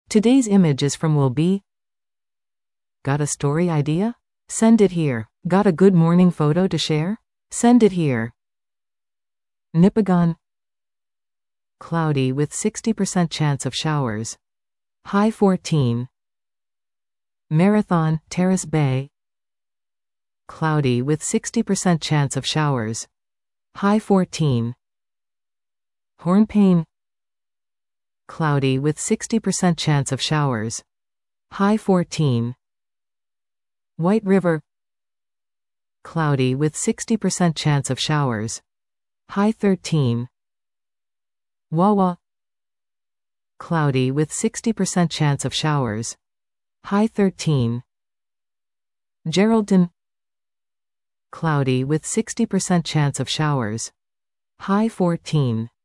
Today's image is from will be. Got a story idea? Send it here. Got a good morning photo to share? Send it here. Nipigon. Cloudy with 60% chance of showers. High 14. Marathon, Terrace Bay. Cloudy with 60% chance of showers. High 14. Hornpain. Cloudy with 60% chance of showers. High 14. White River. Cloudy with 60% chance of showers. High 13. Wawa. Cloudy with 60% chance of showers. High 13. Geraldton. Cloudy with 60% chance of showers. High 14.